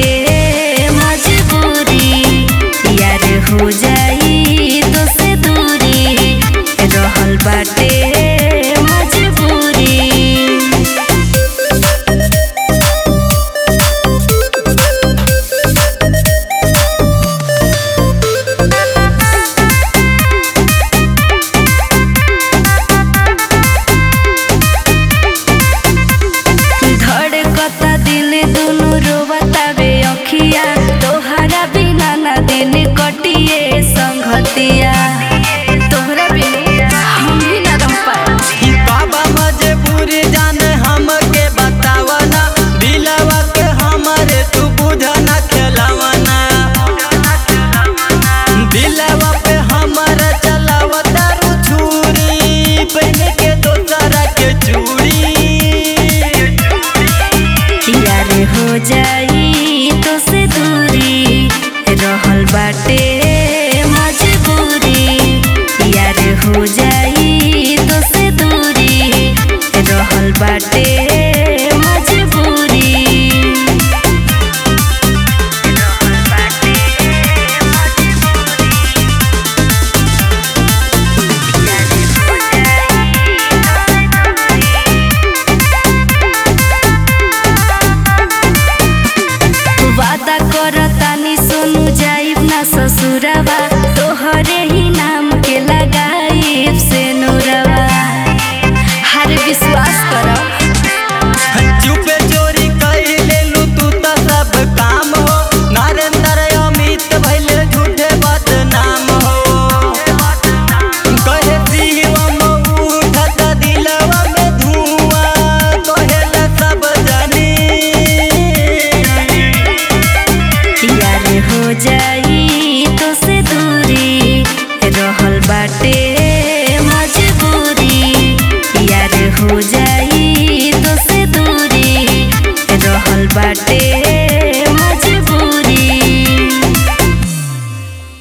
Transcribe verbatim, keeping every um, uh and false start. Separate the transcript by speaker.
Speaker 1: बाटे मजबूरी, यार हो जाई तो से दूरी, रहल बाटे मजबूरी। धड़कता दिल दुनु रोवतावे अखिया, तोहरा बिना ना दिन कटिए संगतिया, तोहरा बिना हम भी ना रह पाए।
Speaker 2: बाबा मजबूरी जाने हमके बतावना, दिलवा के हमारे तू बुझना खेलावना, दिलवा पे हमारे चलावता छुरी, पहने के दोसरा के चूड़ी,
Speaker 1: यार हो जाई तो से दूरी, रहल बाटे मजबूरी, यार हो जाई तो से दूरी, रहल बाटे मजबूरी। वादा करतानी सोनू जाइब ना ससुरवा, तोहरे ही नाम के लगाइब से नूरवा, हर विश्वास करो।
Speaker 2: चुपे चोरी कइले लू तू त सब काम हो, नरेंद्र अमित भइले झूठे बदनाम हो, कहे शिवम उठत दिलवा में धुआं, कहेला सब जानी,
Speaker 1: यार हो जाई तो से दूरी, रहल बाटे मजबूरी, यार हो जाई तो से दूरी, रहल बाटे